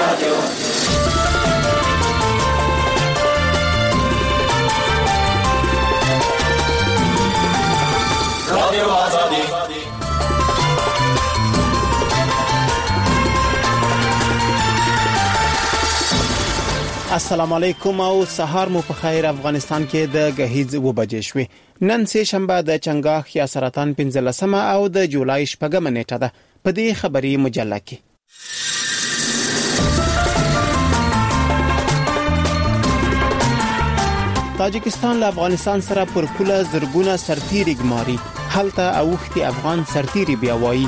السلام علیکم او سهار مو په خیر. افغانستان کې د غهیز و بجې شوې. نن سه شنبه د چنګاخ یا سرطان 15 او د جولای 8 نیټه ده. په دې خبري مجله کې تاجکستان له افغانستان سره پر پوله زرګونه سرتیري ګماري. حالته اوختي افغان سرتیري بیا وایي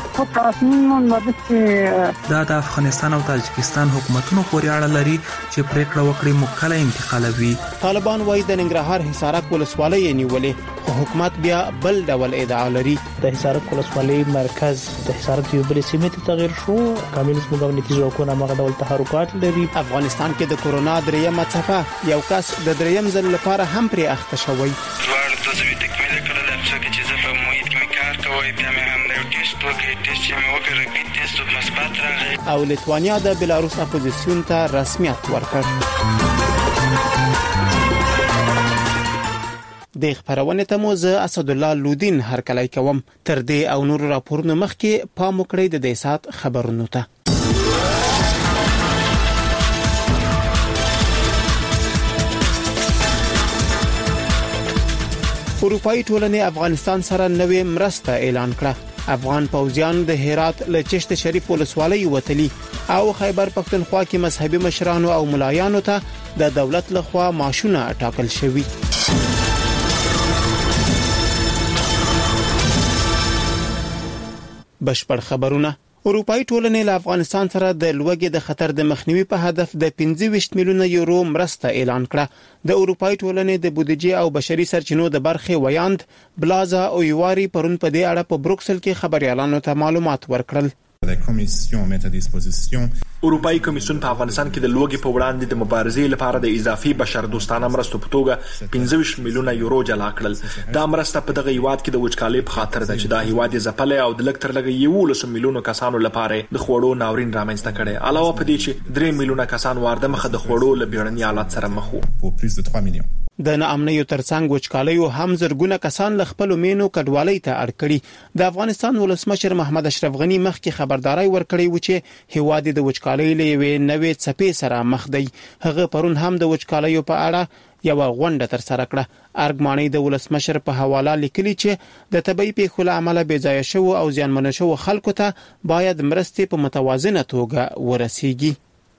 دا د افغانستان او تاجکستان حکومتونو پورې اړه لري چې پریکړه وکړي مکله انتقالوي. طالبان وایي د ننګرهار حصارک ولسوالۍ نیولې، خو حکومت بیا بل ډول ادعا لري. د حصارک ولسوالۍ مرکز د حصارک یو بل سیمه ته تغیر شو. کمونیست مقاومتي ځواکونه هغه ډول تحرکات لري. افغانستان کې د کورونا دریمه څپه، یو کس د دریم ځل لپاره هم پرې اخته شوی. او لیتوانیا د بلاروس اپوزیسیون ته رسمیت ورکړ. د خبرونه ته مو زه اسد الله لودین هرکلی کوم. تر دې او نور راپورونه مخکې پام وکړئ د دې سات خبرونو ته. اروپאי ټولنې افغانستان سره نوې مرسته اعلان کړه. افغان پوځیان د هرات له چشت شریف ولسوالۍ وتلي او خیبر پختونخوا کې مذهبي مشرانو او ملایانو ته د دولت لخوا معاشونه ټاکل شوي. بشپړ خبرونه. اروپאי ټولنې له افغانستان سره د لوږې د خطر د مخنیوي په هدف د 25 میلیونه یورو مرسته اعلان کړه. د اروپאי ټولنې د بودیجې او بشري سرچینو د برخې ویاند بلازا اویواری پرون په دې اړه په بروکسل کې خبريالانو ته معلومات ورکړل. اروپאי کمیسیون په افغانستان کې د لوږې په وړاندې د مبارزې لپاره د اضافي بشردوستانه مرستو په توګه 25 میلیونه یورو جلا کړل. دا مرسته په دغه هیواد کې د وچکالۍ په خاطر ده چې دا هیواد ځپلې او د لږ تر لږه 11 میلیونه کسانو لپاره د خوړو ناورین رامنځته کړي. علاوه په دې چې 3 میلیونه کسان وارده مخه د خوړو له بیړني حالت سره مخ وو. د ناامنیو ترڅنګ وچکالیو هم زرګونه کسان له خپل مینو کډوالۍ ته اړ کړي. د افغانستان ولسمشر محمد اشرف غنی مخکې خبرداري ورکړی و چې هیواد د وچکالۍ له نوې څپې سره مخ دی. هغه پرون هم د وچکالیو په اړه یو غونډه تر سره کړه. ارګماني د ولسمشر په حواله لیکلي چې د طبي پیښو له امله بې ځای شو او زیانمن شو خلکو ته باید مرستې په متوازنه توګه ورسیږي.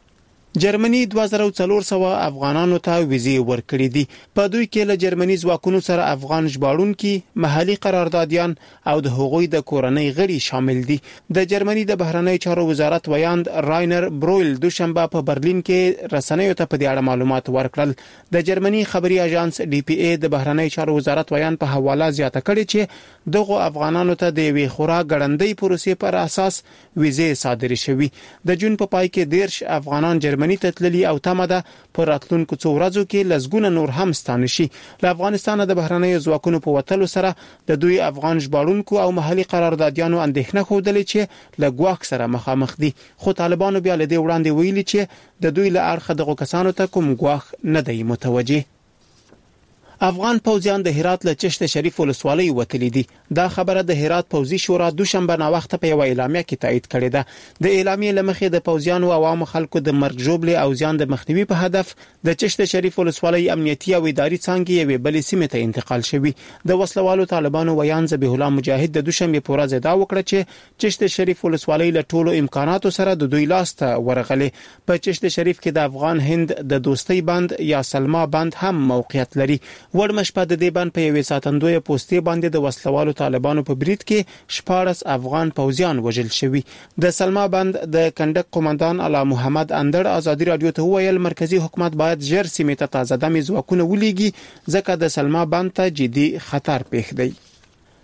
جرمني 2400 افغانانو ته ویزې ورکړې دي. په دوی کې له جرمني ځواکونو سره افغان ژباړونکي، محلي قراردادیان او د هغوی د کورنۍ غړي شامل دي. د جرمني د بهرنی چارو وزارت ویاند راینر برویل دوشنبه په برلین کې رسنیو ته په دې اړه معلومات ورکړل. د جرمني خبري اژانس DPA د بهرنی چارو وزارت ویاند په حواله زیاته کړې چې دغه افغانانو ته د وی خورا ګړندۍ پروسې پر اساس ویزې صادرې شوې. د جون په پای کې 10 افغانان جرمني ته تللي او تمه ده پر راتلونکو څو ورځو کې لزګونه نور هم ستانه شي. له افغانستان د بهرنی ځواکونو په وتلو سره د دوی افغان ژباړونکو او محلي قراردادیانو اندېښنه خوده چې له ګواښ سره مخامخ دي. خو طالبانو بیا له دې وړاندې ویلي چې د دوی له اړخه دغه کسانو ته کوم ګواښ نه دی متوجه. افغان پوځیان د هرات له چشت شریف ولسوالۍ وتلي دي. دا خبره د هرات پوځي شورا دوشنبه نا وخت په یو اعلامیه کې تایید کړې ده. د اعلامیې لمخې د پوځیانو او عوام خلکو د مرګ ژوبلې او زیان د مخنیوي په هدف د چشت شریف ولسوالۍ امنیتي او اداري څانګې یوې بلې سیمې ته انتقال شوی. د وسلوالو طالبانو ویان ذبیح الله مجاهد د دوشنبه په ورځ دا وکړه چې چشت شریف ولسوالۍ له ټولو امکاناتو سره د دوی لاس ته ورغلې. په چشت شریف کې د افغان هند د دوستۍ بند یا سلما بند هم موقعیت لري. وړمش په د دې بند په یوې ساتندوی پوسټې باندې د وسلوالو طالبانو په برید کې 14 افغان پوځیان وژل شوي. د سلما بند د کندک قومندان اعلی محمد اندر ازادي رادیو ته ویل مرکزی حکومت باید ژر سیمه ته تازه دمي ځواکونه ولېږي ځکه د سلما بند ته جدي خطر پېښ دی.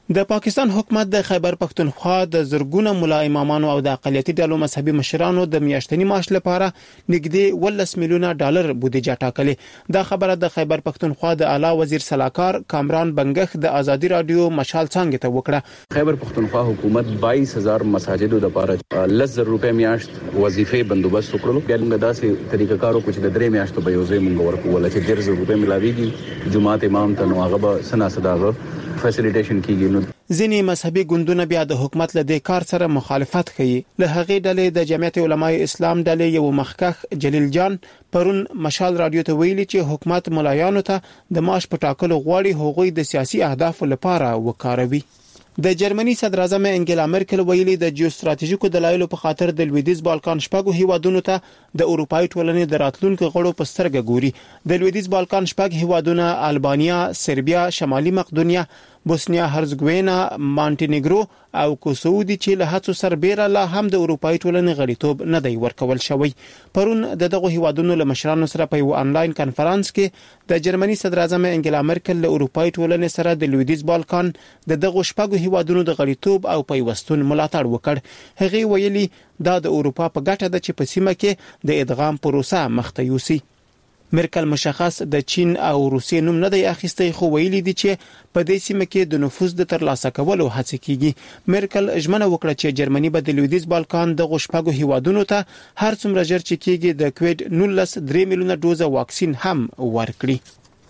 د پاکستان حکومت د خیبر پښتونخوا د زرګونه ملا امامانو او د اقلیتي ډلو مذهبي مشرانو د میاشتني معاش لپاره نږدې 18 میلیونه ډالر بودیجه ټاکلې. دا خبره د خیبر پښتونخوا د اعلی وزیر سلاکار کامران بنګخ د ازادي رادیو مشال څنګه ته وکړه. خیبر پښتونخوا حکومت 22000 مساجدو لپاره 10,000 روپے میاشت وظیفه بندوبست وکړو. بیا موږ داسې طریقه کارو کوم چې د 3 میاشتو به یو ځای موږ ورکول چې 10,000 روپے ملاويږي جمعات امام ته نو هغه به سنا صداغه فیسیلیټیشن کیږي. ځینې مذهبي ګوندونه بیا د حکومت له دې کار سره مخالفت کوي. له هغې ډلې د جمعیت علماء اسلام ډلې یو مخکښ جلیل جان پرون مشال رادیو ته ویلي چې حکومت ملایانو ته د معاش په ټاکلو غواړي هغوی د سیاسي اهدافو لپاره وکاروي. د جرمني صدر اعظم انګلا مرکل ویلي د جیوستراتیژیکو دلایلو په خاطر د لویدیز بالکان شپږو هیوادونو ته د اروپאי ټولنې د راتلونکو غړو په سترګه ګوري. د لویدیز بالکان شپږ هیوادونه البانیا، سربیا، شمالي مقدونیا، بوسنیا هرزګوینا، مانټینیګرو او کوسوو دي چې له هڅو سربېره لا هم د اروپאי ټولنې غړیتوب نه دی ورکول شوی. پرون دغه هیوادونو له مشرانو سره په یو آنلاین کانفرنس کې د جرمني صدر اعظم انګلا مرکل له اروپאי ټولنې سره د لویدیز بالکان دغه شپږو هیوادونو د غړیتوب او پیوستون ملاتړ وکړ. هغه ویلي دا د اروپا په ګټه ده چې په سیمه کې د ادغام پروسه مخته یوسي. مرکل مشخص د چین او روسیې نوم نه دی اخیستی، خو ویلي دي چې په دې سیمه کې د نفوذ د ترلاسه کولو هڅه کیږي. مرکل ژمنه وکړه چې جرمني به د لویدیز بالکان د غشپګو هیوادونو ته هر څومره ژر چې کیږي د کووید 19 3 میلیونه ډوزه واکسین هم ورکړي.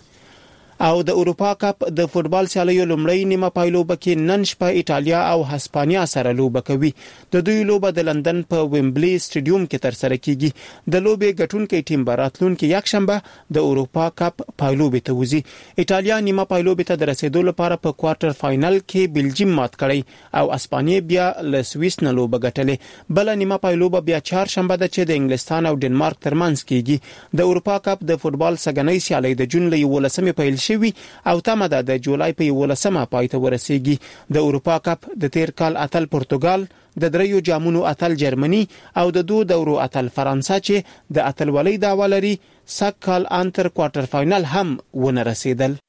او د اروپا کپ د فوتبال سیالیو لومړی نیمه پایلوبه کې نن شپه ایټالیا او هسپانیا سره لوبه کوي. د دوی لوبه د لندن په ویمبلی سټیډیوم کې تر سره کیږي. د لوبې ګټونکي ټیم براتلونکي یک شنبه د اروپا کپ پایلوبه ته وځي. ایټالیا نیمه پایلوبه ته د رسیدو لپاره په کوارټر فائنل کې بلجیم مات کړی او اسپانیا بیا له سویس نه لوبه ګټلې. بل نیمه پایلوبه بیا چهارشنبه د چې د انګلستان او ډنمارک ترمنځ کیږي. د اروپا کپ د فوتبال سګنۍ سیالي د جون له 11مې پیل شوی او تمه ده د جولای په 11مه پای ته ورسیږي. د اروپا کپ د تیر کال اتل پرتګال، د دریو جامونو اتل جرمني او د دوه دورو اتل فرانسه چې د اتلولۍ دعوه لري سږ کال انتر کوارټر فائنل هم ونه رسیدل.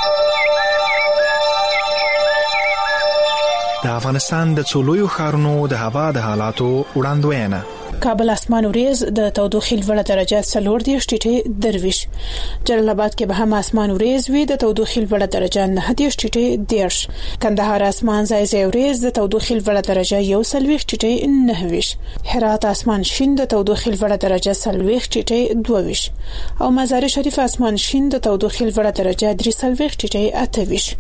د افغانستان د څولویو ښارونو د هوا د حالاتو وړاندوینه. کابل اسمان وریز د تودوخې لوړه درجه 40 ټیټه درویش. جلال آباد کې به هم اسمان وریز وي د تودوخې لوړه درجه 9 ټیټه دیرش. کندهار اسمان ځای وریز د تودوخې لوړه درجه 21 ټیټه 9. هرات اسمان شین د تودوخې لوړه درجه 40 ټیټه 22 او مزار شریف اسمان شین د تودوخې لوړه درجه 43 ټیټه 28.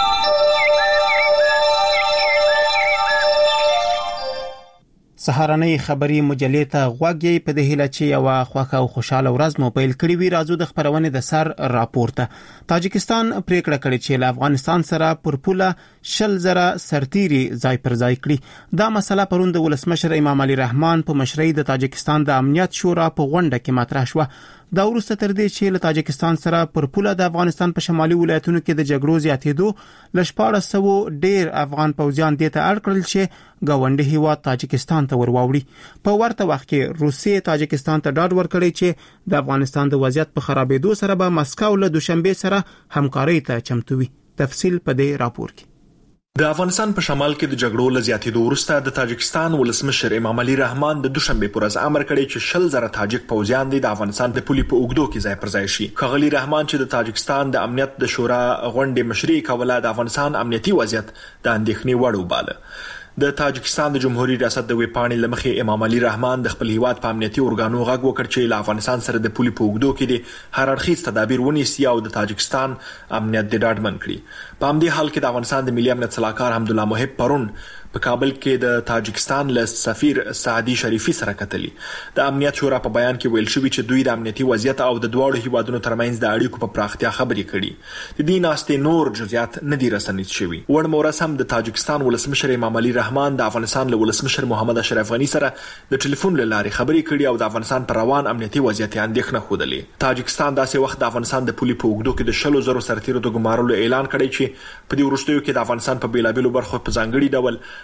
سهارنۍ خبري مجلې ته غوږی په دې هیله چې یو خوښه او خوشاله ورځ مو پیل کړی وي. راځو د خبرونې د سر راپورته. تاجکستان پریکړه کړې چې له افغانستان سره پر پوله 10,000 سرتيري ځای پر ځای کړي. دا مسله پرون د ولسمشر امام علي رحمان په مشرۍ د تاجکستان د امنیت شورا په غونډه کې مطرح شوه. دا وروسته تر دې چې له تاجکستان سره پر پوله د افغانستان په شمالي ولایتونو کې د جګړو زیاتېدو ل 1400 ډیر افغان پوځیان دې ته اړ کړل چې ګاونډي هیواد تاجکستان ته ورواوړي. په ورته وخت کې روسیې تاجکستان ته ډاډ ورکړی چې د افغانستان د وضعیت په خرابېدو سره به مسکو له دوشنبه سره همکاري ته چمتو وي. تفصیل په دې راپور کې. د افغانستان په شمال کې د جګړو له زیاتېدو وروسته د تاجکستان ولسمشر امام علي رحمان د دوشنبه پر ورځ امر کړی چې 10,000 تاجک پوځیان د افغانستان د پولي په اوږدو کې ځای پر ځای شي. ښاغلي رحمان چې د تاجکستان د امنیت د شورا غونډې مشري کوله د افغانستان امنیتي وضعیت د اندېښنې وړ وباله. د تاجکستان د جمهوریت ریاست د ویپاڼې لمخې امام علي رحمان د خپل هیواد په امنیتي اورګانو غږ وکړ چې له افغانستان سره د پولي په اوږدو کې د هر اړخیز تدابیر ونیسي او د تاجکستان امنیت د ډاډمن کړي. په همدې حال کې د افغانستان د ملي امنیت صلاحکار حمدالله محب پرون په کابل کې د تاجکستان له سفیر سعدي شریفي سره کتلی. د امنیت شورا په بیان کې ویل شوی چې دوی د امنیتي وضعیت او د دواړو هیوادونو ترمنځ د اړیکو په پراختیا خبرې کړي. د دې ناستې نور جزئیات نه دي رسنیز شوي. وړ مورس هم د تاجکستان ولسمشر امام علي رحمان د افغانستان له ولسمشر محمد اشرف غني سره د ټلیفون له لارې خبرې کړي او د افغانستان پر روان امنیتي وضعیت اندېښنه خوده. تاجکستان داسې وخت د افغانستان د پولي په اوږدو کې د 10,000 سرتیرو د ګمارلو اعلان کړی چې په دې وروستیو کې د افغانستان په بیلابېلو برخو په ځانګړي ډول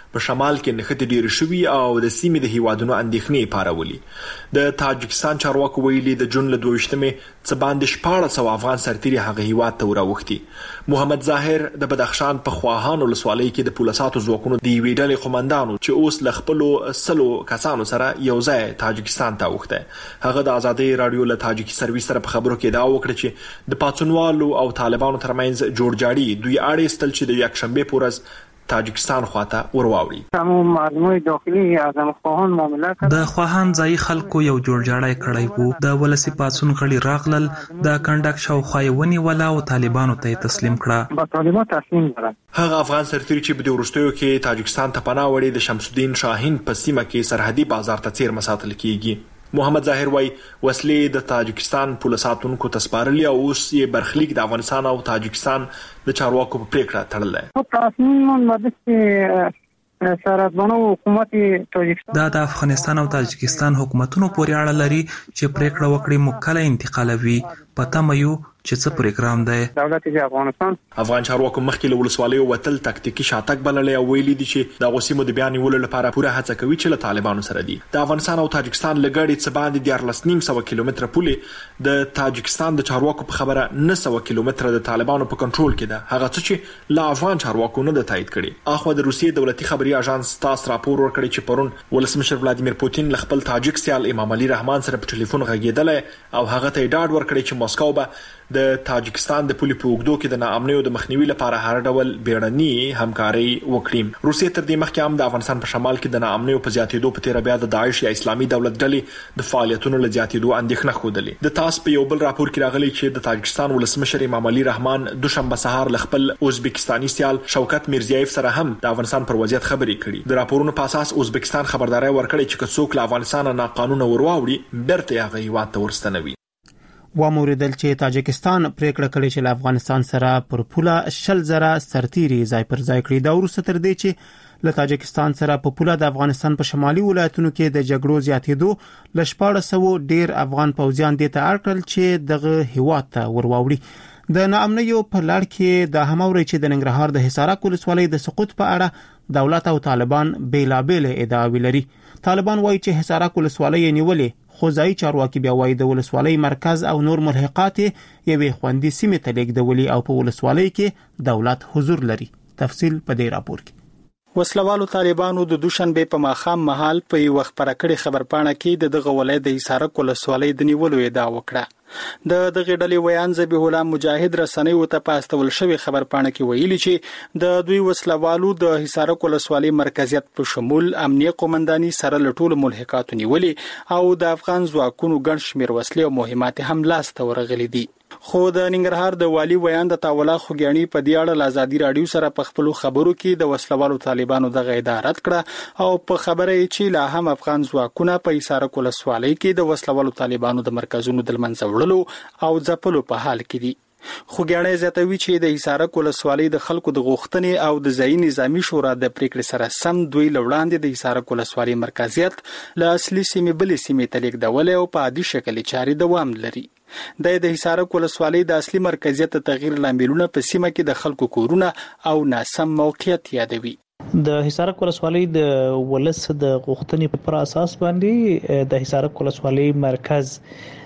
په شمال کې نښتې ډېرې شوي او د سیمې د هیوادونو اندېښنې پارولي. د تاجکستان چارواکو ویلي د جون له 22مې څه باندې 1400 افغان سرتیري هغه هیواد ته وراوښتي. محمد ظاهر د بدخشان په خواهان ولسوالۍ کې د پولیساتو ځواکونو د یوې ډلې قومندانو چې اوس له خپلو 100 کسانو سره یو ځای تاجکستان ته اوښتی. هغه د آزادۍ رادیو له تاجکي سرویس سره په خبرو کې ادعا وکړه چې د پاڅونوالو او طالبانو ترمنځ جوړجاړي دوی اړ ایستل چې د یکشنبه په ورځ تاجکستان خواته ورواوړي. د خواهان ځای خلکو یو جوړجاړی کړی وو. د ولسی پاڅون غړي راغلل، د کنډک شاوخوا ونیوله او طالبانو ته تسلیم کړه. هغه افغان سرتیري چې په دې وروستیو کې تاجکستان ته پناه وړي د شمس الدین شاهین په سیمه کې سرحدي بازار ته څیر مساتل کیږي. محمد ظاهر وای وسلې د تاجکستان پولیساتونکو ته سپارلې او اوس یې برخلیک د افغانستان او تاجکستان د چارواکو په پریکړه تړلې. دا د افغانستان او تاجکستان حکومتونو پورې اړه لري چې پریکړه وکړي موږ کله انتقالوي. پته مې یو چې څه پروګرام دی. دولت د افغان چارواکو مخکې له ولسوالیو وتل تکتیکي شاتګ بللې او ویلي دي چې د غوسیمو د بیان نیولو لپاره پوره هڅه کوي چې له طالبانو سره دي. د افغانستان او تاجکستان لګړې څه باندې 14.5 کیلومتره پولې د تاجکستان د چارواکو په خبره 900 کیلومتره د طالبانو په کنټرول کې ده. هغه څه چې له افغان چارواکو نه د تایید کړي. اخو د روسیې دولتي خبري اژانس تاس راپور ورکړی چې پرون ولسمشر ولادیمیر پوتین له خپل تاجک سیال امام علي رحمان سره په ټلیفون غږیدل او هغه ته ډاډ ورکړی چې مسکو به د تاجکستان د پولي په اوږدو کې د ناامنیو د مخنیوي لپاره هر ډول بیړني همکاري وکړي. روسیې تر دې مخکې هم د افغانستان په شمال کې د ناامنیو په زیاتېدو په تیر بیا د داعش یا اسلامي دولت ډلې د فعالیتونو له زیاتېدو اندېښنه خوده. د تاس په یو بل راپور کې راغلي چې د تاجکستان ولسمشر امام علي رحمان دوشنبه سهار له خپل ازبکستاني سیال شوکت میرزیایف سره هم د افغانستان پر وضعیت خبرې کړي. د راپورونو په اساس ازبکستان خبرداري ورکړي چې څوک له افغانستان نه قانون ورواوړي برته هغه هیواد ته ورستنوي. وموریدل چې تاجکستان پریکړه کړې چې له افغانستان سره پر پوله 100,000 سرتیري ځای پر ځای کړي. دا وروسته تر دې چې له تاجکستان سره په پوله د افغانستان په شمالي ولایتونو کې د جګړو زیاتېدو ل 1400 ډیر افغان پوځیان دې ته اړ کړل چې دغه هیواد ته ورواوړي. د ناامنیو په لړ کې د هماوري چې د ننګرهار د حصارک ولسوالۍ د سقوط په اړه دولت او طالبان بیلابل ادعاوې لري. طالبان وایي چې حصارک ولسوالۍ نیولې، خو ځای چارواکي بیا وایي د ولسوالۍ مرکز او نور ملحقات یوې خوندي سیمې ته لیږدولي او په ولسوالۍ کې دولت حضور لري. تفصیل په دې راپور کې. وسلوالو طالبانو د دوشنبه په ماښام مهال په یو وخت پرکړې خبرپاڼه کې دغه ولایت د حصارک ولسوالۍ د نیولو ادعا وکړه. د دغه ډلې ویان ذبیح الله مجاهد رسنیو ته پاستول شوی خبرپاڼه کې ویلي چې د دوی وسلوالو د حصارک ولسوالۍ مرکزیت په شمول امنیه قومنداني سره لټول ملحقات نیولې او د افغان ځواکونو ګڼ شمېر وسلې او مهمات هم لاس ته ورغلي دي. خو د ننګرهار د والی ویان د تاولا خوګیانی په دې اړه آزادي رادیو سره په خپل خبرو کې د وسلوالو طالبانو دغه ادعا رد کړه او په خبره یې چې لا هم افغان ځواکونه په حصارک ولسوالۍ کې د وسلوالو طالبانو د مرکزونو د منځه وړلو او ځپلو په حال کې دي. خوګیانی زیاتوي چې د حصارک ولسوالۍ د خلکو د غوښتنې او د ځایي نظامی شورا د پریکړې سره سم دوی لوړاندې د حصارک ولسوالۍ مرکزیت له اصلي سیمې بلې سیمې ته لیږدول او په عادي شکل چاري دوام لري. د حصارک ولسوالۍ د اصلي مرکزیت تغییر لاملونه په سیمه کې د خلکو کورونه او ناسم موقعیت یادوي. د حصارک ولسوالۍ د ولس د غوښتنې پر اساس باندې د حصارک ولسوالۍ مرکز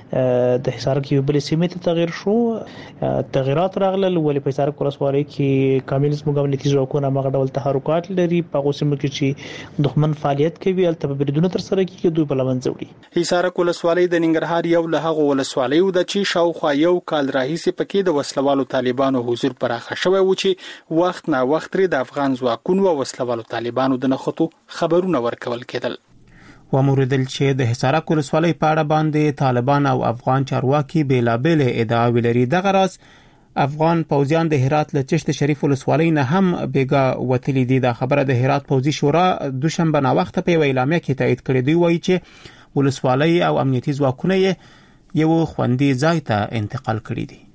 د حصارک یو بل سیمه ته تغییر شو. تغیرات راغلل ولې په حصارک ولسوالۍ کې کامل زموږ امنیتي ځواکونه مغه ډول تحرکات لري په غوسمه کې چې دښمن فعالیت کوي البته بریدونه تر سره کوي دوی په لمن ځوړي. حصارک ولسوالۍ د ننګرهار یو له هغه ولسوالیو د چې شاوخوا یو کال راهیسې پکې د وسلوالو طالبانو حضور پراخه شوی و چې وخت نه وخت لري د افغان ځواکونو او وسلوالو طالبانو د نخښتو خبرونه ورکول کېدل. وموریدل چې د حصارک ولسوالۍ په اړه باندې طالبان او افغان چارواکي بیلابل ادعاوې لري. دغه راز افغان پوځیان د هرات له چشت شریف ولسوالۍ نه هم بیګا وتلي دي. دا خبره د هرات پوځي شورا دوشنبه نا وخت په اعلامیه کې تایید کړې دی. وایي چې ولسوالۍ او امنیتي ځواکونه یو خوندي ځای ته انتقال کړي دي.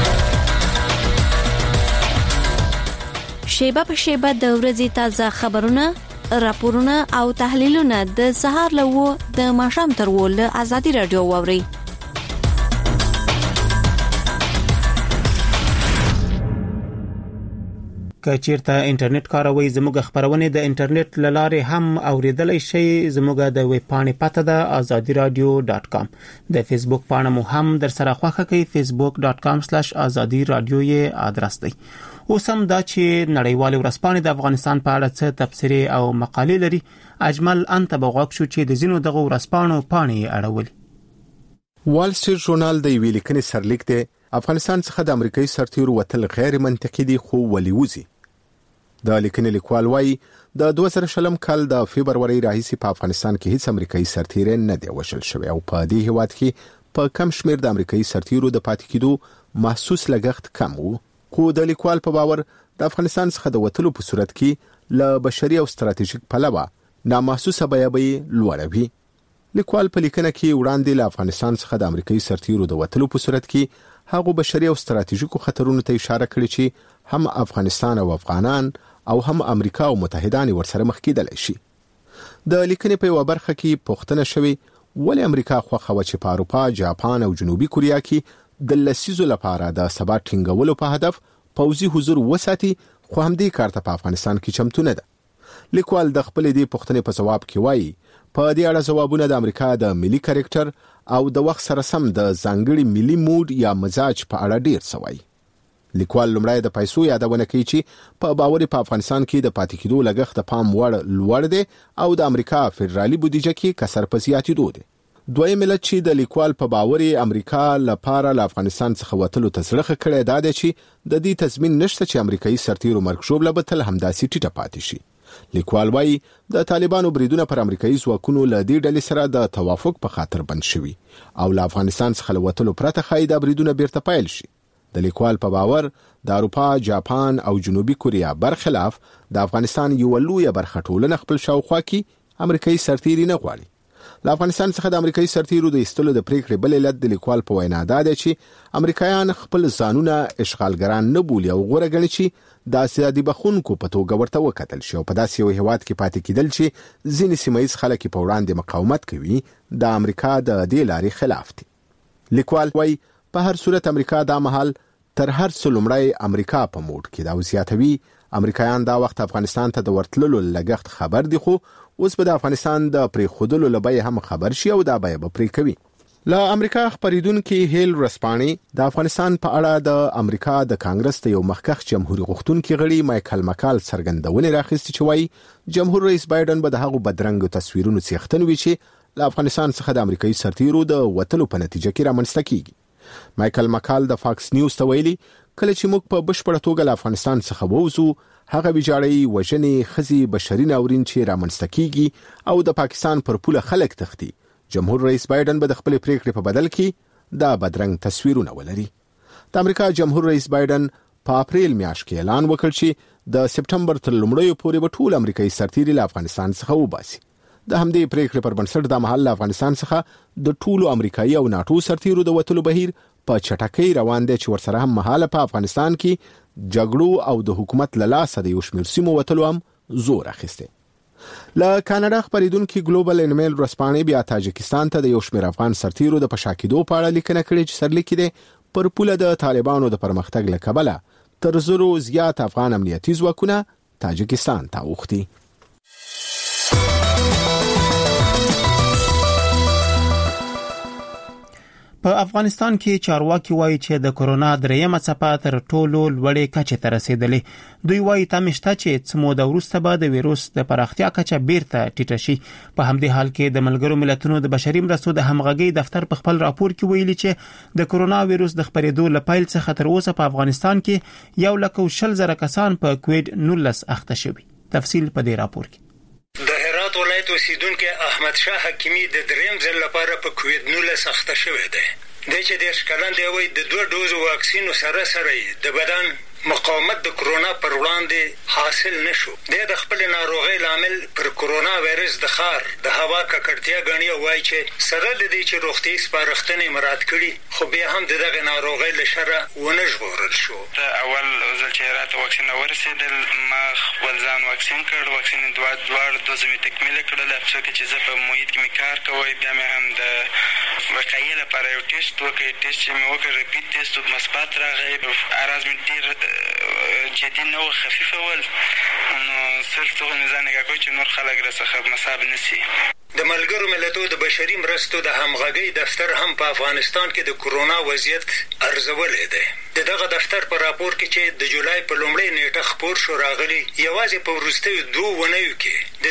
شیبه په شیبه د ورځې تازه خبرونه، راپورونه او تحلیلونه د سهار له د ماښام تر ول آزادي رادیو ووري. که چیرته انټرنیټ کاروي زموږ خبرونه د انټرنیټ لاره هم اوریدلای شئ. زموږ د ویب پاڼې پته ده azadiradio.com. د فیسبوک پاڼه مو هم در سره خوښه کړئ facebook.com/azadiradio یې ادرس دی. اوس هم دا چې نړیوال ورځپاڼې د افغانستان په اړه څه تبصرې او مقالې لري. اجمل انت بغاک شو چې د زینو دغه ورځپاڼو پاڼې اړول. وال سټریټ ژورنال د ویلي کني سرلیک دی افغانستان څخه د امریکایي سرتیرو وتل غیر منطقي دي خو ولي وزي. د لیکنې لیکوال وايي د 2020 کال د فبرवरी راهیسې په افغانستان کې هیڅ امریکایي سرتیر نه دی وشل شوی او په دې هیواد کې په کم شمیر د امریکایي سرتیرو د پاتې کېدو محسوس لګښت کم وو. خو د لیکوال په باور د افغانستان څخه د وتلو په صورت کې له بشري او ستراتیژیک پلوه نامحسوسه بیه لوړه وي. لیکوال په لیکنه کې وړاندې له افغانستان څخه د امریکایي سرتیرو د وتلو په صورت کې هغه بشري او ستراتیژیکو خطرونو ته اشاره کړې چې هم افغانستان او افغانان او هم امریکا او متحدان ورسره مخ کېدلی شي. د لیکنې په یو برخه کې پوښتنه شوې ولې امریکا خوښه و چې په اروپا، جاپان او جنوبي کوریا کې د لسیزو لپاره د ثبات ټینګولو په هدف پوځي حضور وساتي خو همدې کار ته په افغانستان کې چمتو نه ده. لیکوال د خپل دې پوښتنې په جواب کې وایي په دې اړه ځوابونه د امریکا د ملي کریکټر او د وخت سره سم د ځانګړي ملي موډ یا مزاج په اړه ډیر سوي. لیکوال لومړی د پیسو یادونه کوي چې په باور په افغانستان کې د پاتې کېدو لګښت د پام وړ لوړ دی او د امریکا فدرالي بودیجه کې کسر په زیاتېدو دی. دویم ملت چې د لیکوال په باور امریکا لپاره له افغانستان څخه وتلو ته زړه کړی دا دی چې د دې تضمین نشته چې امریکایي سرتیرو مرګ ژوبله به تل همداسې ټیټه پاتې شي. لیکوال وايي د طالبانو بریدونه پر امریکایي ځواکونو له دې ډلې سره د توافق په خاطر بند شوي او له افغانستان څخه وتلو پرته ښایي دا بریدونه بیرته پیل شي. د لیکوال په باور د اروپا، جاپان او جنوبي کوریا برخلاف د افغانستان یو لوی برخه ټولنه خپل شاوخوا کې امریکایي سرتیري نه غواړي. له افغانستان څخه د امریکایي سرتیرو د ایستلو د پریکړې بل علت د لیکوال په وینا دا دی چې امریکایان خپل ځانونه اشغالګران نه بولي او غوره ګڼي چې د آزادي بخونکو په توګه ورته وکتل شي او په داسې یو هیواد کې پاتې کېدل چې ځینې سیمه‌ییز خلک په وړاندې مقاومت کوي د امریکا د دې لارې خلاف دي. لیکوال وايي په هر صورت امریکا دا مهال تر هر څه لومړی امریکا په موډ کې دا زیاتوي. امریکایان دا وخت افغانستان ته د ورتللو لګښت خبر دي خو اوس به د افغانستان د پریښودلو لبې هم خبر شي او دا به پرې کوي. له امریکا خبریدونکو هیل رسپانی د افغانستان په اړه د امریکا د کانګرس ته یو مخکښ جمهوریت غوښتونکي غړي مایکل مکال څرګندونه راخستې چې وایي جمهور رئیس بایدن به د هغو بدرنګ تصویرونو څښتن وي چې له افغانستان څخه د امریکایي سرتیرو د وتلو په نتیجه کې رامنځته کیږي. مایکل مکال د فاکس نیوز ته ویلي کله چې موږ په بشپړه توګه له افغانستان څخه ووځو هغه ویجاړي وژنې خزي بشري ناورین چې رامنځته کیږي او د پاکستان پر پوله خلک تختی جمهور رئیس بایدن به د خپل پریکړې په بدل کې دا بدرنګ تصویرونه ولري. د امریکا جمهور رئیس بایدن په اپریل میاشت کې اعلان وکړ چې د سپټمبر تر لومړیو پورې به ټول امریکایي سرتیري له افغانستان څخه وباسي. د همدې پریکړې پر بنسټ د محل افغانستان څخه د ټولو امریکایي او ناتو سرتیرو د وتلو بهیر په چټکۍ روان دي چې ورسره هم مهاله په افغانستان کې جګړو او د حکومت له لاسه د یو شمېر سیمو وتلو هم زور اخیسته. له کاناډا خبریدونکو ګلوبل انمیل ورځپاڼې بیا تاجکستان ته د یو شمېر افغان سرتیرو د پشاکیدو په اړه لیکنه کړې چې سرلیک دی پر پوله د طالبانو د پرمختګ له کبله تر زرو زیات افغان امنیتي ځواکونه تاجکستان ته اوښتي. په افغانستان کې چارواکي وایي چې د کورونا درېیمه څپه تر ټولو لوړې کچې ته رسیدلې. دوی وایي تمشته چې څه موده وروسته به د ویروس د پراختیا کچه بیرته ټیټه شي. په همدې حال کې د ملګرو ملتونو د بشري مرستو د همغږي دفتر په خپل راپور کې ویلي چې د کورونا ویروس د خپرېدو له پیل څخه تر اوسه په افغانستان کې 1,20,000 کسان په کووید 19 اخته شوي. تفصیل په دې راپور کې. د هرات ولایت اوسیدونکو احمد شاه حکیمی د دریم ځل لپاره په کووید 19 اخته شوی دی. د چې د شکلان دی وای د 2 ډوز واکسینو سره د بدن مقاومت د کرونا پر وړاندې حاصل نشو. د خپل ناروغي لامل پر کرونا وایرس د خار د هوا ککړتیا غنی وای چې سره د دې چې روغتي سپارښتنې مراد کړي خو بیا هم دغه ناروغي لشره ونه ژغورل شو. اول ځل چې راته واکسین ورسېدل ما خپل ځان واکسین کړ. واکسین دوه دوز می تکمیل کړل. افسوس چې زه په محیط کې کار کوم بیا مې هم د وقایې لپاره یو ټیسټ وکړ. ټیسټ چې مې وکړ ریپیټ ټیسټ مثبت راغی. اراز مې ډېر جدي نه و، خفیفه ول. نو صرف دغه مې ځان نګاه کړی چې نور خلک راڅخه مصاب نه سي. د ملګرو ملتونو د بشري مرستو د همغږۍ دفتر هم په افغانستان کې د کورونا وضعیت ارزولی دی. دغه دفتر په راپور کې چې د جولای په لومړۍ نیټه خپور شو راغلی، یوازې په وروستیو 2 اونیو کې د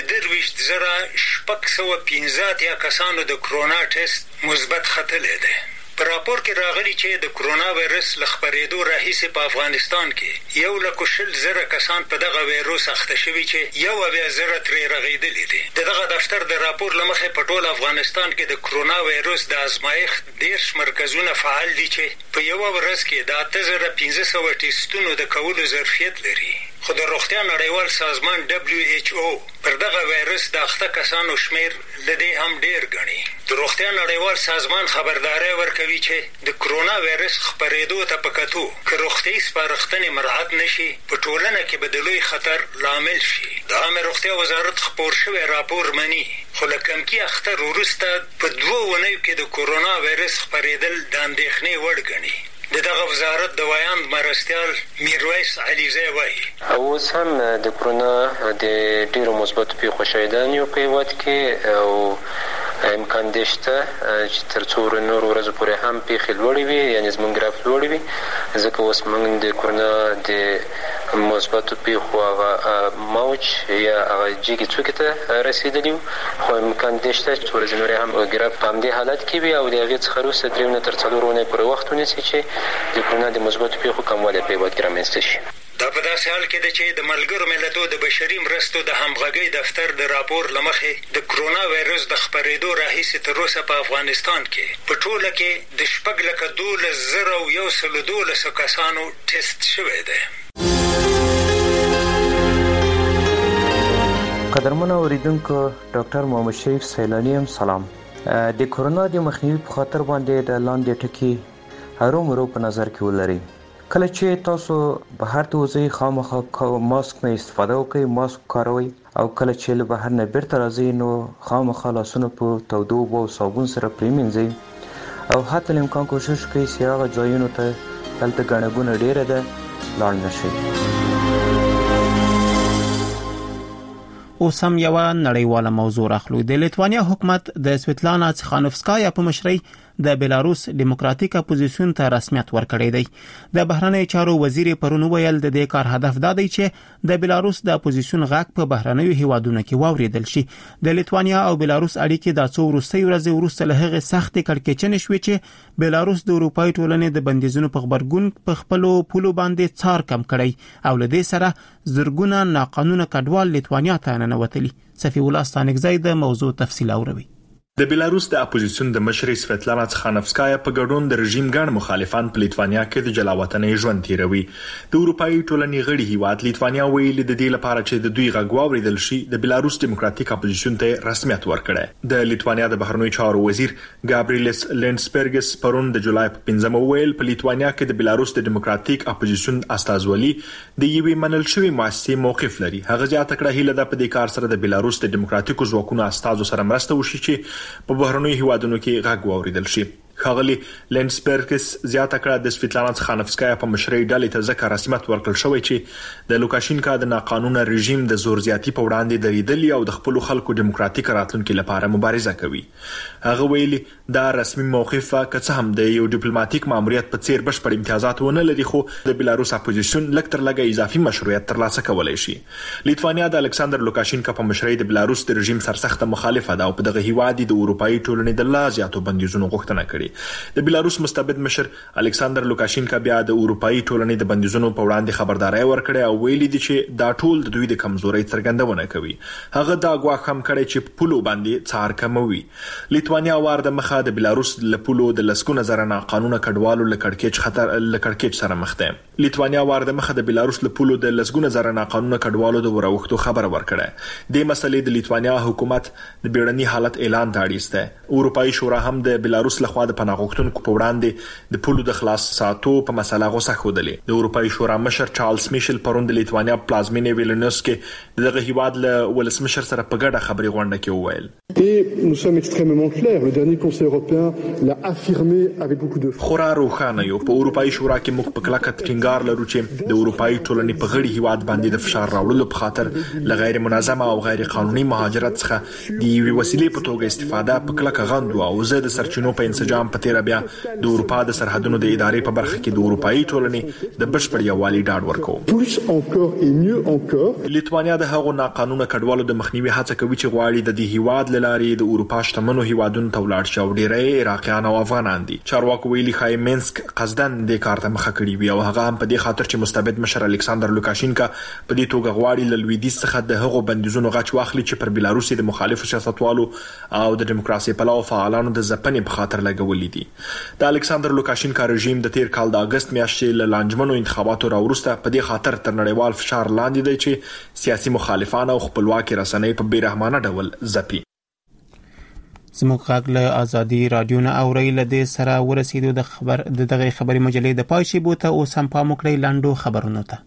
23,615 کسانو د کورونا ټیسټ مثبت ختلی دی. په راپور کې راغلی چې د کورونا وایرس له خپرېدو راهیسې په افغانستان کې 1,40,000 کسان په دغه وایروس اخته شوي چې 71,000 ترې رغېدلي دي. دغه دفتر د راپور له مخې په ټول افغانستان کې د کورونا وایروس د ازمایښت 10 مرکزونه فعال دي چې په یوه ورځ کې د 8,500 ټیسټونو د کولو ظرفیت لري. خو د روغتیا نړیوال سازمان WHO پر دغه وایرس د اخته کسانو شمیر له دې هم ډېر ګڼي. د روغتیا نړیوال سازمان خبرداری ورکوي چې د کورونا وایرس خپرېدو ته په کتو که روغتیایي سپارښتنې مراعات نشي، په ټولنه کې به د لوی خطر لامل شي. د عامه روغتیا وزارت خپور شوی راپور مني، خو له کمکي اختر وروسته په 2 اونیو کې د کورونا وایرس خپرېدل د اندېښنې وړ ګڼي. دغه وزارت د وایاند مرستیال میرویس علیزی وایي اوس هم د کورونا د ډیرو مثبتو پیښو شاهدان یو په هېواد کې، او امکان دی شته چې تر څو نورو ورځو پورې هم پیښې لوړې وي، یعنې زموږ ګراف لوړې وي. ځکه اوس موږ د کورونا د مثبتو پیښو هغه موج یا هغه جګې څوکې ته رسېدلي وو، خو امکان دی شته چې څو ورځې نورې هم ګراف په همدې حالت کې وي او د هغې څخه وروسته 3 نه تر 4 اونۍ پورې وخت ونیسي چې د کورونا د مثبتو پیښو کموالی په هېواد کې رامنځته شي. دا په داسې حال کې ده چې د ملګرو ملتونو د بشري مرستو د همغږۍ دفتر د راپور له مخې د کورونا وایرس د خپرېدو راهیسې تر اوسه په افغانستان کې په ټوله کې د 6,12,112 کسانو ټیسټ شوی دی. قدرمنو اوریدونکو، ډاکټر محمد شریف سیلانی هم سلام. د کورونا د مخنیوي په خاطر باندې د لاندې ټکي هرومرو په نظر کې ولرئ. کله چې تاسو بهر ته وځئ خامخا ماسک نه استفاده وکړئ، ماسک کاروئ، او کله چې له بهر نه بیرته راځئ نو خامخا لاسونه په تودو اوبو او صابون سره پرېمینځئ، او حتی الامکان کوشش وکړئ چې هغه ځایونو ته دلته ګڼه ګوڼه ډېره ده لاړ نه شئ. اوس هم یوه نړیواله موضوع راخلو. د لیتوانیا حکومت د سویتلانا څخانوفسکایا په مشرۍ د بیلاروس دیموکراتیک اپوزیسیون ته رسمیت ورکړی دی. د بهرنیو چارو وزیر پرون ویل د دې کار هدف دا دی چې د بیلاروس د اپوزیسیون غږ په بهرنیو هیوادونو کې واوریدل شي. د لیتوانیا او بیلاروس اړیکې د څو وروستۍ ورځې وروسته له هغې سختې کړکېچنې شوې چې بیلاروس د اروپایي ټولنې د بندیزونو په غبرګون په خپلو پولو باندې څار کم کړی، او له دې سره زرګونه ناقانونه کډوال لیتوانیا ته ننوتلي. صفی الله ستانکزی د موضوع تفصیل اوروي. د بیلاروس د اپوزیسیون د مشرې سویتلانا څخانوفسکایا په ګډون د رژیم ګڼ مخالفان په لیتوانیا کې د جلاوطنۍ ژوند تیروي. د اروپایي ټولنې غړي هیواد لیتوانیا ویلي د دې لپاره چې د دوی غږ واوریدل شي د بیلاروس دیموکراتیک اپوزیسیون ته رسمیت ورکړي. د لیتوانیا د بهرنیو چارو وزیر ګابریلیس لینډسبرګس پرون د جولای په 5 ویل په لیتوانیا کې د بیلاروس د دیموکراتیک اپوزیسیون استازولي د یوې منل شوی مؤسسې موقف لري. هغه زیاته کړه هیله ده په دې کار سره د بیلاروس د دیموکراتیکو ځواکونو استازو سره مرسته وشي چې په بهرنیو هیوادونو کې غږ واوریدل شي. ښاغلي لینډسبرګس زیاته کړه د سویتلانا څخانوفسکایا په مشرۍ ډلې ته ځکه رسمیت ورکړل شوی چې د لوکاشینکا د ناقانونه رژیم د زور زیاتی په وړاندې دریدلي او د خپل خلکو دیموکراتیک راتلونکو لپاره مبارزه کوي. هغه ویلي دا رسمي موقف که څه هم د یو ډیپلوماټیک ماموریت په څیر بشپړ امتیازات ونه لري، خو د بیلاروس اپوزیسیون لکتر لګه اضافي مشروعیت ترلاسه کولای شي. لیتوانیا د الکساندر لوکاشینکا په مشرۍ د بیلاروس د رژیم سرسخته مخالفه ده او په دغه هیواد د اروپایي ټولنې د لا زیاتو بندیزونو غوښتنه کړې. د بیلاروس مستبد مشر الکساندر لوکاشینکا بیا د اروپایي ټولنې د بندیزونو په وړاندې خبرداري ورکړه او ویلي دي چې دا ټول د دوی د کمزورۍ څرګندونه کوي. هغه دا ګواښ هم کړی چې پولو باندې څار کموي. لیتوانیا وار د مخه د بیلاروس له پولو د لسګونه زره ناقانونه کډوالو له کړکېچ سره مخ ده. لیتوانیا وار د مخه د بیلاروس له پولو د لسګونه زره ناقانونه کډوالو د وروختو خبر ورکړه. د مسلې د لیتوانیا حکومت د بیړني حالت اعلان ته اړیسته. اروپایي شورا هم د بیلاروس لخوا د د پناه غوښتونکو په وړاندې د پولو د خلاص ساتو په مسله غوسه ښودلې. د اروپאי شورا مشر چارلز میشل پرون د لیتوانیا پلازمینې ویلنیوس کې دغه هیواد له ولسمشر سره په ګډه خبري غونډه کې وویل. Nous sommes extrêmement clairs. Le dernier Conseil européen l'a affirmé avec beaucoup de خورا روښانه یو په اروپאי شورا کې موږ په کلکه ټینګار لرو چې د اروپאי ټولنې په غړي هیواد باندې د فشار راوړلو په خاطر له غیر منظمه او غیر قانوني مهاجرت څخه د یوې وسیلې په توګه استفاده په کلکه غندو او زه د سرچینو په انسجام په تیر بیا د اروپا د سرحدونو د ادارې په برخه کې د اروپאי ټولنې د بشپړ یووالي ډاډ ورکوم. plus encore et mieux encore لیتوانیا د هغو ناقانونه کډوالو د مخنیوي هڅه کوي چې غواړي د دې هیواد لاري د اروپا شتمنو هیوادونو ته ولاړ شي او ډیری عراقیان او افغانان دي. چارواکو ویلي خای مینسک قصدن د کار ته مخه کړی وي او هغه هم په دې خاطر چې مستبد مشر الکساندر لوکاشینکا په دې توګه غواړي له لویدیځ څخه د هغو بندیزونو غچ واخلي چې پر بلاروسي د مخالفو سیاستوالو او د دیموکراسي پلوه فعالانو د ځپنې په خاطر لګولې دي. د الکساندر لوکاشینکا رژیم د تیر کال د اگست میاشتې له لانجمنو انتخاباتو راوروسته په دې خاطر تر نړیوال فشار لاندې دی چې سیاسي مخالفان او خپلواکي رسنۍ په بیرحمانه ډول ځپي. زموږ غږ له ازادي رادیو نه اوري له دې سره ورسېدو د دغه خبري مجلې د پای شی بوته او سم پام وکړئ لاندو خبرونو ته.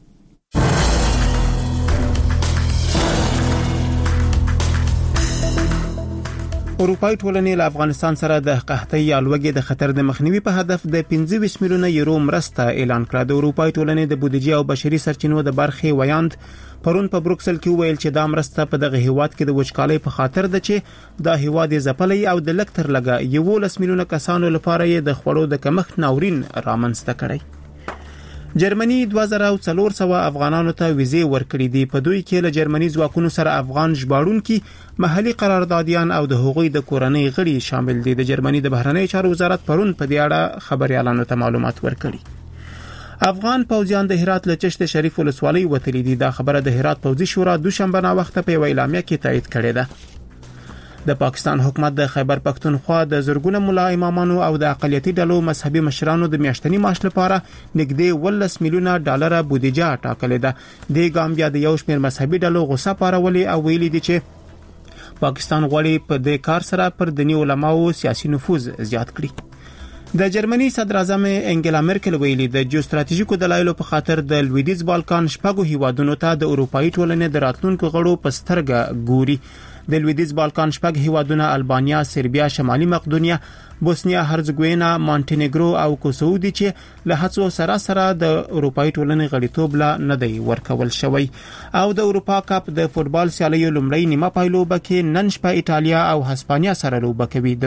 اروپאי ټولنې له افغانستان سره د قحطۍ یا لوږې د خطر د مخنیوي په هدف د 25 میلیونه یورو مرسته اعلان کړه. د اروپאי ټولنې د بودیجې او بشري سرچینو د برخې ویاند پرون په بروکسل کې ویل چې دا مرسته په دغه هیواد کې د وچکالۍ په خاطر ده چې دا هیواد ځپلې او د لکتر لګا 11 میلیونه کسانو لپاره د خوړو د کمښت ناورین رامنځته کړی. جرمني 2400 افغانانو ته ویزې ورکړې دي. په دوی کې له جرمني ځواکونو سره افغان ژباړونکي محلي قراردادیان او د هغوی د کورنۍ غړي شامل دي. د جرمني د بهرنی چارو وزارت پرون په دې اړه خبريالانو ته معلومات ورکړي. افغان پوځیان د هرات له چشت شریف ولسوالۍ وتلي دي. دا خبره د هرات پوځي شورا دوشنبه نا وخت په اعلامیه کې تایید کړې ده. د پاکستان حکومت د خیبر پختونخوا د زرګونه ملا امامانو او د اقلیتي ډلو مذهبي مشرانو د میاشتنی معاش لپاره نږدې 18 میلیونه ډالر بودیجه ټاکلې ده. د ګام بیا د یو شمېر مذهبي ډلو غوسه پارولې او ویلي دي چې پاکستان غواړي په دې کار سره پر دیني علماو سیاسي نفوذ زیات کړي. د جرمني صدر اعظم انګلا مرکل ویلي د جیوستراتیژیکو دلایلو په خاطر د لویدیځ بالکان شپږو هیوادونو ته د اروپאי ټولنې د راتلونکو غړو په سترګه ګوري. د لویدیځ بالکان شپږ هیوادونه البانیا، سربیا، شمالي مقدونیا، بوسنیا هرزګوینا، مونټینیګرو او کوسوو دي چې له هڅو سره د اروپאי ټولنې غړیتوب لا نه دی ورکول شوی. او د اروپا کپ د فوتبال سیالیو لومړی نیمه پایلوبه کې نن شپه ایټالیا او هسپانیا سره لوبه کوي.